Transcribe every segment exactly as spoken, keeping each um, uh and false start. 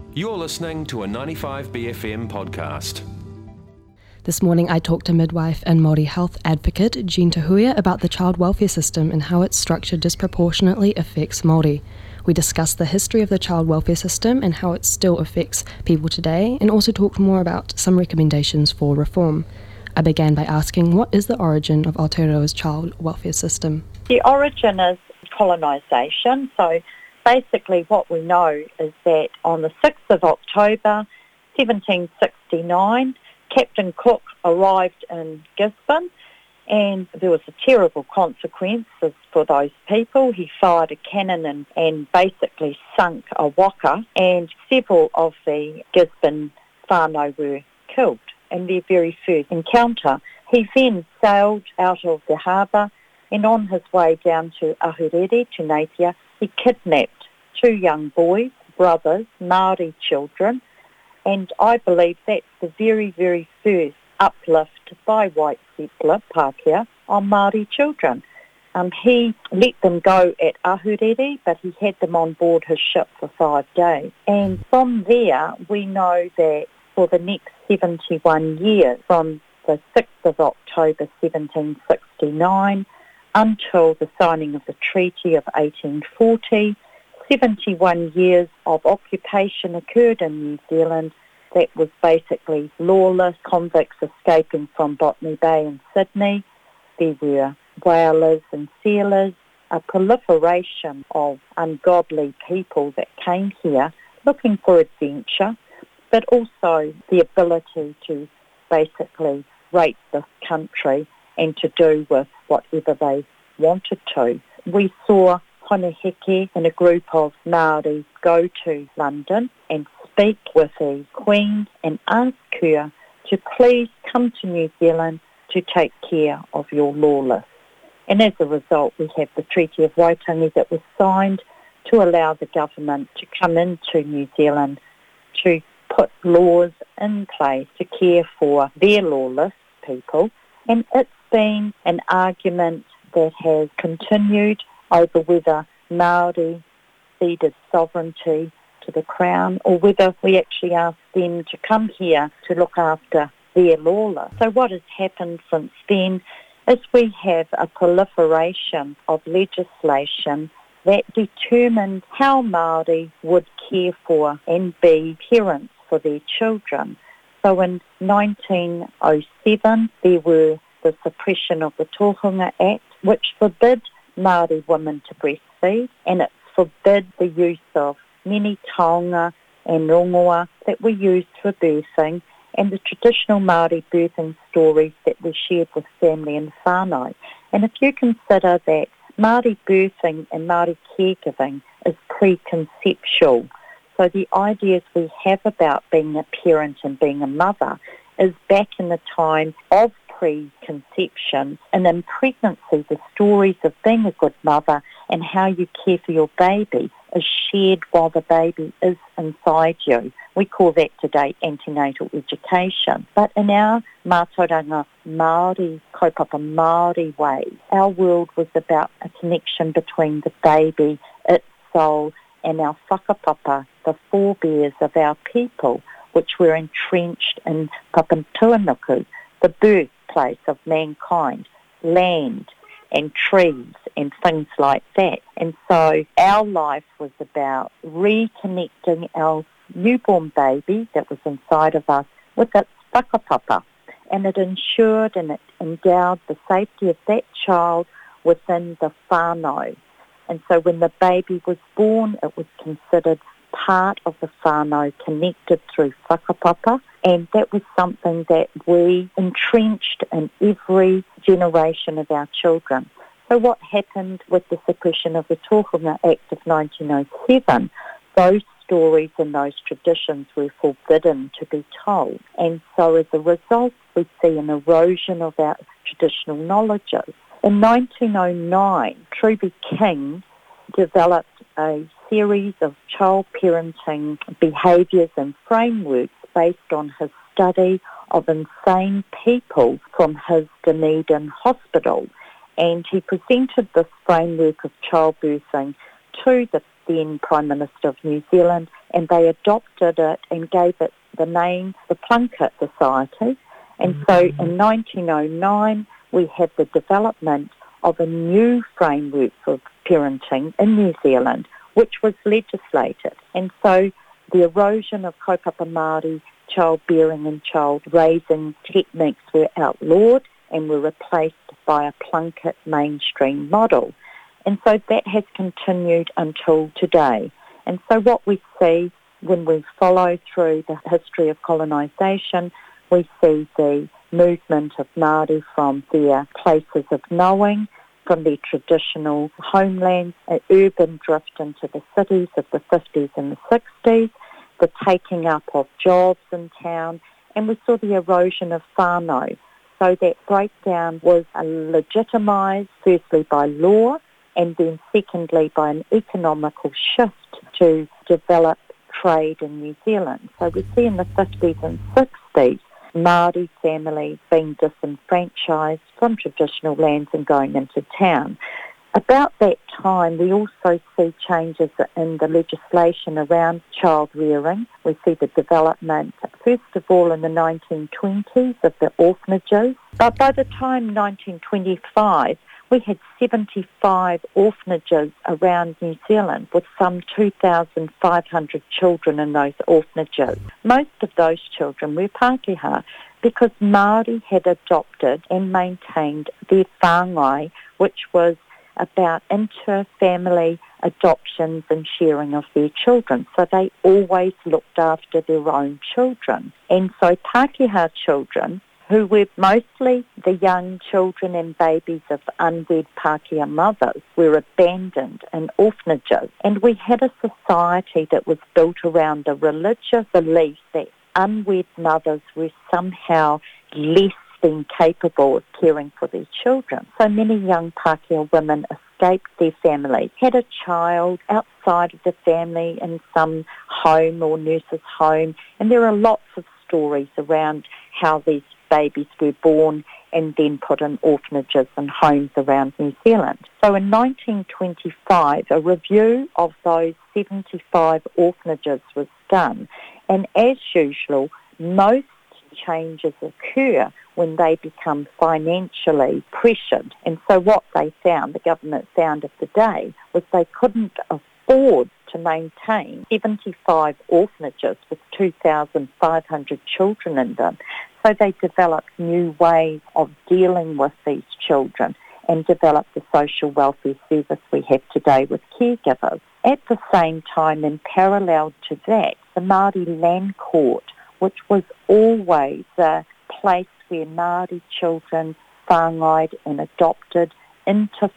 You're listening to a ninety-five B F M podcast. This morning I talked to midwife and Māori health advocate Jean Tahuia about the child welfare system and how its structure disproportionately affects Māori. We discussed the history of the child welfare system and how it still affects people today, and also talked more about some recommendations for reform. I began by asking, what is the origin of Aotearoa's child welfare system? The origin is colonisation. So basically what we know is that on the sixth of October seventeen sixty-nine, Captain Cook arrived in Gisborne, and there was a terrible consequences for those people. He fired a cannon and, and basically sunk a waka, and several of the Gisborne whānau were killed in their very first encounter. He then sailed out of the harbour, and on his way down to Ahuriri, to Napier, he kidnapped two young boys, brothers, Māori children, and I believe that's the very, very first uplift by white settler, Pākehā, on Māori children. Um, he let them go at Ahuriri, but he had them on board his ship for five days. And from there, we know that for the next seventy-one years, from the sixth of October seventeen sixty-nine until the signing of the Treaty of eighteen forty, seventy-one years of occupation occurred in New Zealand that was basically lawless, convicts escaping from Botany Bay in Sydney. There were whalers and sailors, a proliferation of ungodly people that came here looking for adventure, but also the ability to basically rape the country and to do with whatever they wanted to. We saw Honeheke and a group of Māori go to London and speak with the Queen and ask her to please come to New Zealand to take care of your lawless. And as a result, we have the Treaty of Waitangi that was signed to allow the government to come into New Zealand to put laws in place to care for their lawless people. And it's been an argument that has continued over whether Māori ceded sovereignty to the Crown or whether we actually ask them to come here to look after their lawless. So what has happened since then is we have a proliferation of legislation that determined how Māori would care for and be parents for their children. So in nineteen oh seven, there were the suppression of the Tohunga Act, which forbid Māori women to breastfeed, and it forbid the use of many taonga and rongoa that were used for birthing, and the traditional Māori birthing stories that were shared with family and whānau. And if you consider that Māori birthing and Māori caregiving is preconceptual, so the ideas we have about being a parent and being a mother is back in the time of preconception, and in pregnancy the stories of being a good mother and how you care for your baby is shared while the baby is inside you. We call that today antenatal education. But in our mātauranga Māori, kaupapa Māori way, our world was about a connection between the baby, its soul, and our whakapapa, the forebears of our people, which were entrenched in Papantuanuku, the birthplace of mankind, land and trees and things like that. And so our life was about reconnecting our newborn baby that was inside of us with its whakapapa. And it ensured and it endowed the safety of that child within the whānau. And so when the baby was born, it was considered part of the whānau, connected through whakapapa, and that was something that we entrenched in every generation of our children. So what happened with the suppression of the Tohunga Act of nineteen oh seven, those stories and those traditions were forbidden to be told. And so as a result, we see an erosion of our traditional knowledges. In nineteen oh nine, Truby King developed a series of child parenting behaviours and frameworks based on his study of insane people from his Dunedin hospital. And he presented this framework of childbirthing to the then Prime Minister of New Zealand, and they adopted it and gave it the name the Plunkett Society. And mm-hmm. so in nineteen oh nine, we had the development of a new framework for parenting in New Zealand, which was legislated. And so the erosion of kaupapa Māori childbearing and child-raising techniques were outlawed and were replaced by a Plunkett mainstream model. And so that has continued until today. And so what we see when we follow through the history of colonisation, we see the movement of Māori from their places of knowing, from their traditional homelands, an urban drift into the cities of the fifties and the sixties, the taking up of jobs in town, and we saw the erosion of whānau. So that breakdown was legitimised firstly by law and then secondly by an economical shift to develop trade in New Zealand. So we see in the fifties and sixties Māori families being disenfranchised from traditional lands and going into town. About that time, we also see changes in the legislation around child rearing. We see the development, first of all, in the nineteen twenties of the orphanages. But by the time nineteen twenty-five, we had seventy-five orphanages around New Zealand with some two thousand five hundred children in those orphanages. Most of those children were Pākehā because Māori had adopted and maintained their whāngai, which was about inter-family adoptions and sharing of their children. So they always looked after their own children. And so Pākehā children, who were mostly the young children and babies of unwed Pākehā mothers, were abandoned in orphanages. And we had a society that was built around the religious belief that unwed mothers were somehow less than capable of caring for their children. So many young Pākehā women escaped their family, had a child outside of the family in some home or nurse's home, and there are lots of stories around how these babies were born and then put in orphanages and homes around New Zealand. So in nineteen twenty-five, a review of those seventy-five orphanages was done, and as usual, most changes occur when they become financially pressured. And so what they found, the government found of the day, was they couldn't afford to maintain seventy-five orphanages with two thousand five hundred children in them. So they developed new ways of dealing with these children and developed the social welfare service we have today with caregivers. At the same time, in parallel to that, the Māori Land Court, which was always a place where Māori children whāngaied and adopted into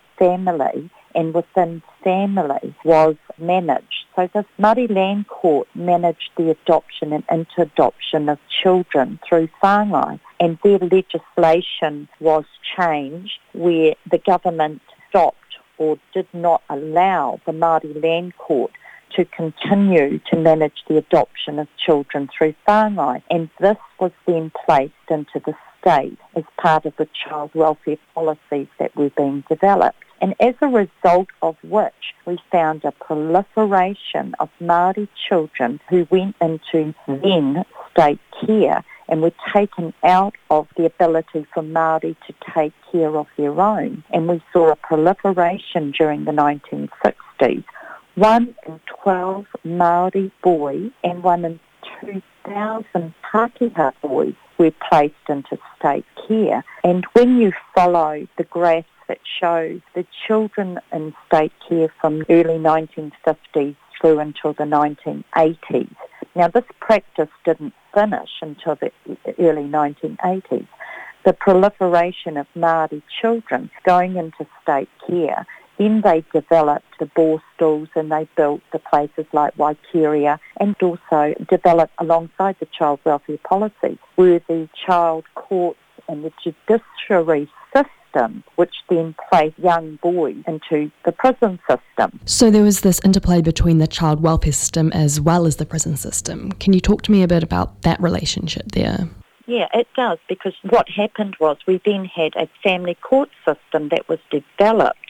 family and within family was managed. So this Māori Land Court managed the adoption and inter-adoption of children through whāngai, and their legislation was changed where the government stopped or did not allow the Māori Land Court to continue to manage the adoption of children through whāngai. And this was then placed into the state as part of the child welfare policies that were being developed. And as a result of which, we found a proliferation of Māori children who went into then state care and were taken out of the ability for Māori to take care of their own. And we saw a proliferation during the nineteen sixties. One in twelve Māori boys and one in two thousand Pākehā boys were placed into state care. And when you follow the graph that shows the children in state care from early nineteen fifties through until the nineteen eighties. Now this practice didn't finish until the early nineteen eighties. The proliferation of Māori children going into state care, then they developed the Borstals and they built the places like Waikeria, and also developed alongside the child welfare policy were the child courts and the judiciary system, which then placed young boys into the prison system. So there was this interplay between the child welfare system as well as the prison system. Can you talk to me a bit about that relationship there? Yeah, it does, because what happened was we then had a family court system that was developed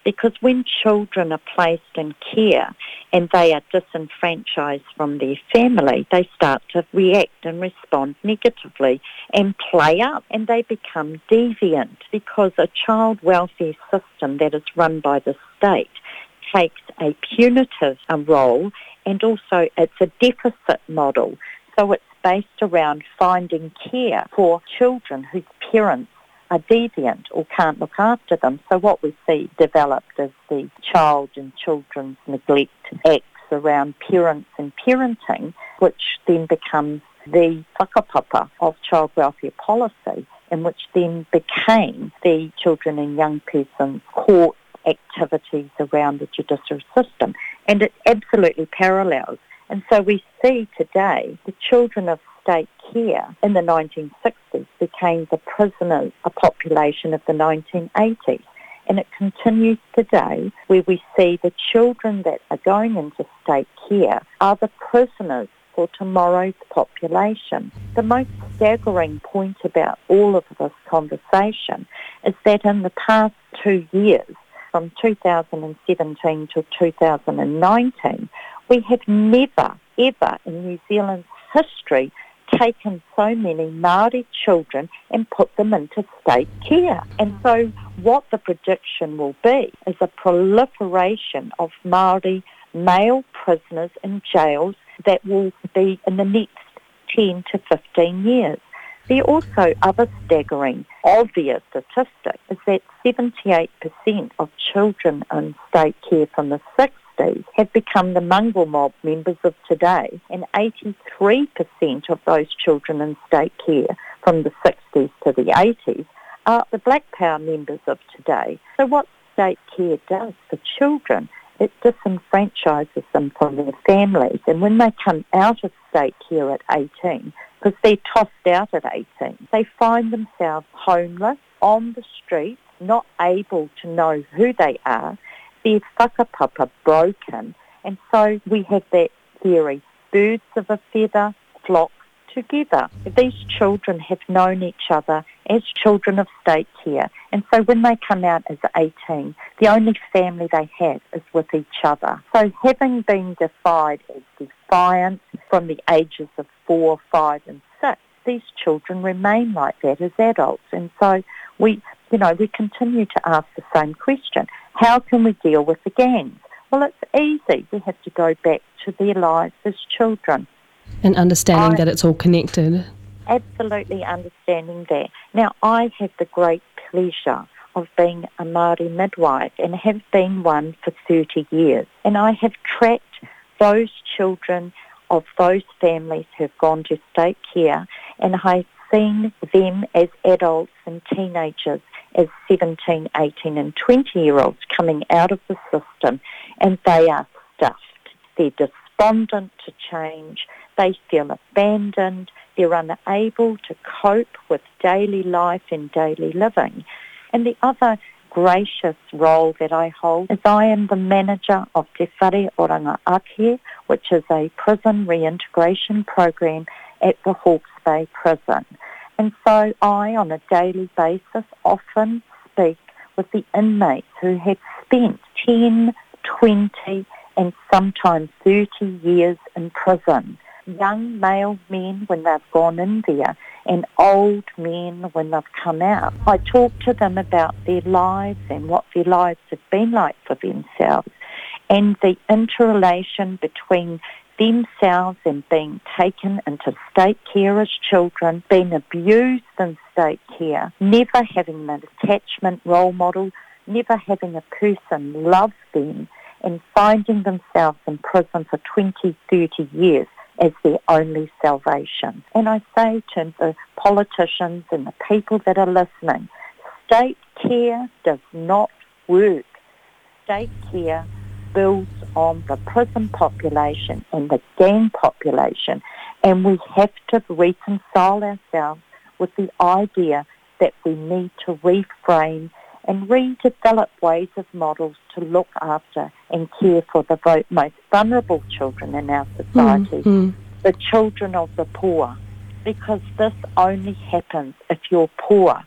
because when children are placed in care and they are disenfranchised from their family, they start to react and respond negatively and play up, and they become deviant, because a child welfare system that is run by the state takes a punitive um, role, and also it's a deficit model. So it's based around finding care for children whose parents are deviant or can't look after them. So what we see developed is the Child and Children's Neglect Acts around parents and parenting, which then becomes the whakapapa of child welfare policy, and which then became the Children and Young Persons Court activities around the judicial system. And it absolutely parallels. And so we see today the children of state care in the nineteen sixties became the prisoners, a population of the nineteen eighties. And it continues today, where we see the children that are going into state care are the prisoners for tomorrow's population. The most staggering point about all of this conversation is that in the past two years, from two thousand seventeen to two thousand nineteen, we have never, ever in New Zealand's history taken so many Māori children and put them into state care. And so what the prediction will be is a proliferation of Māori male prisoners in jails that will be in the next ten to fifteen years. There are also other staggering, obvious statistics, is that seventy-eight percent of children in state care from the sixties have become the mongrel mob members of today, and eighty-three percent of those children in state care from the sixties to the eighties are the Black Power members of today. So what state care does for children, it disenfranchises them from their families, and when they come out of state care at eighteen, because they're tossed out at eighteen, they find themselves homeless, on the street, not able to know who they are, their whakapapa broken, and so we have that theory, birds of a feather flock together. These children have known each other as children of state care, and so when they come out as eighteen, the only family they have is with each other. So having been defined as defiant from the ages of four, five and six, these children remain like that as adults, and so we, you know, we continue to ask the same question. How can we deal with the gangs? Well, it's easy. We have to go back to their lives as children. And understanding I, that it's all connected. Absolutely understanding that. Now, I have the great pleasure of being a Māori midwife and have been one for thirty years. And I have tracked those children of those families who have gone to state care, and I've seen them as adults and teenagers, as seventeen, eighteen and twenty-year-olds coming out of the system, and they are stuffed. They're despondent to change. They feel abandoned. They're unable to cope with daily life and daily living. And the other gracious role that I hold is I am the manager of Te Whare Oranga Ake, which is a prison reintegration program at the Hawke's Bay Prison. And so I, on a daily basis, often speak with the inmates who have spent ten, twenty and sometimes thirty years in prison. Young male men when they've gone in there, and old men when they've come out. I talk to them about their lives and what their lives have been like for themselves, and the interrelation between themselves and being taken into state care as children, being abused in state care, never having an attachment role model, never having a person love them, and finding themselves in prison for twenty, thirty years as their only salvation. And I say to the politicians and the people that are listening, state care does not work. State care builds on the prison population and the gang population, and we have to reconcile ourselves with the idea that we need to reframe and redevelop ways of models to look after and care for the most vulnerable children in our society, mm-hmm. the children of the poor, because this only happens if you're poor.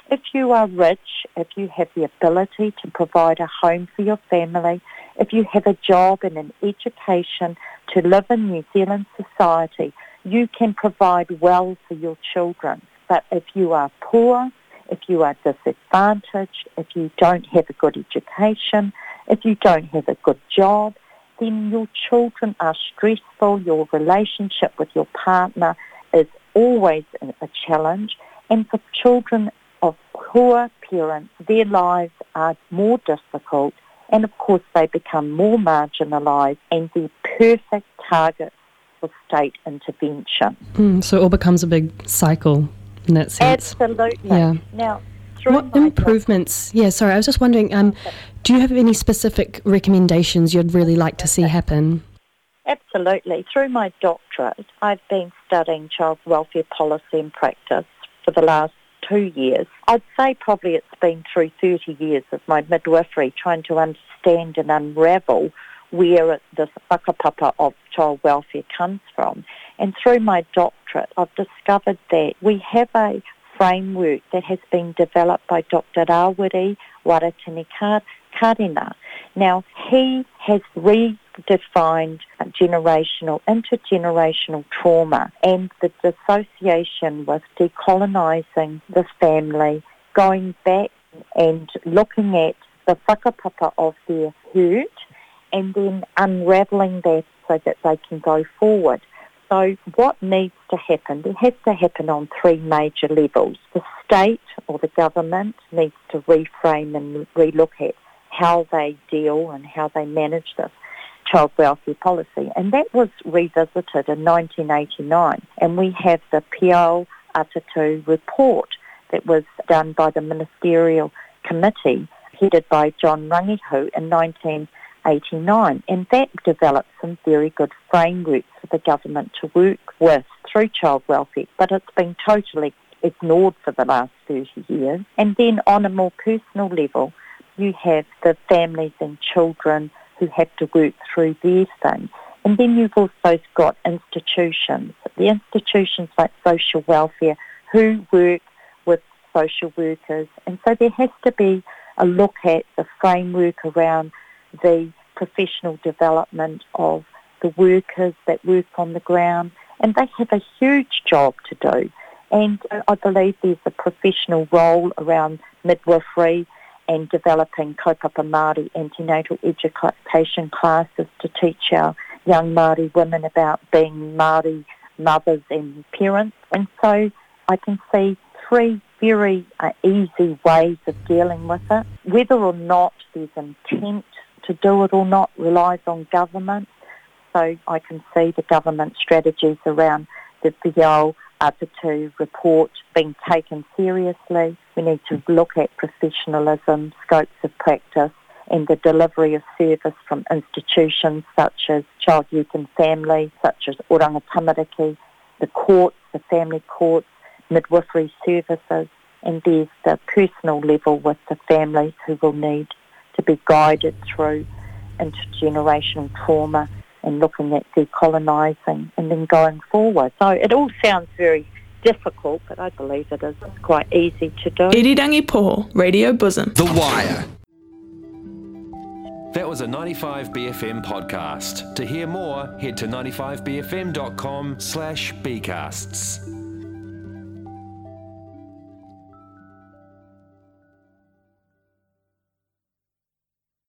If you are rich, if you have the ability to provide a home for your family, if you have a job and an education to live in New Zealand society, you can provide well for your children. But if you are poor, if you are disadvantaged, if you don't have a good education, if you don't have a good job, then your children are stressful, your relationship with your partner is always a challenge, and for children of poor parents, their lives are more difficult, and of course they become more marginalised and the perfect target for state intervention. Mm, so it all becomes a big cycle in that sense. Absolutely. Yeah. Now, through what my improvements? Doc- yeah, sorry, I was just wondering, um, do you have any specific recommendations you'd really like to see happen? Absolutely. Through my doctorate, I've been studying child welfare policy and practice for the last two years. I'd say probably it's been through thirty years of my midwifery trying to understand and unravel where this whakapapa of child welfare comes from. And through my doctorate, I've discovered that we have a framework that has been developed by Doctor Rawiri Waratini Karina. Now, he has redefined generational, intergenerational trauma and the dissociation with decolonising the family, going back and looking at the whakapapa of their hurt and then unravelling that so that they can go forward. So what needs to happen? It has to happen on three major levels. The state or the government needs to reframe and relook at how they deal and how they manage this child welfare policy. And that was revisited in nineteen eighty-nine. And we have the Piao Atatu report that was done by the Ministerial Committee headed by John Rangihu in nineteen eighty-nine. And that developed some very good frameworks for the government to work with through child welfare. But it's been totally ignored for the last thirty years. And then on a more personal level, you have the families and children who have to work through their thing. And then you've also got institutions, the institutions like social welfare who work with social workers. And so there has to be a look at the framework around the professional development of the workers that work on the ground. And they have a huge job to do. And I believe there's a professional role around midwifery and developing kaupapa Māori antenatal education classes to teach our young Māori women about being Māori mothers and parents. And so I can see three very uh, easy ways of dealing with it. Whether or not there's intent to do it or not relies on government. So I can see the government strategies around the Piao Atatu report being taken seriously. We need to look at professionalism, scopes of practice, and the delivery of service from institutions such as Child, Youth and Family, such as Oranga Tamariki, the courts, the family courts, midwifery services, and there's the personal level with the families who will need to be guided through intergenerational trauma and looking at decolonising and then going forward. So it all sounds very difficult, but I believe it is quite easy to do. Irirangi Poho, Radio Bosom. The Wire. That was a ninety-five B F M podcast. To hear more, head to ninety-five b f m dot com slash bcasts.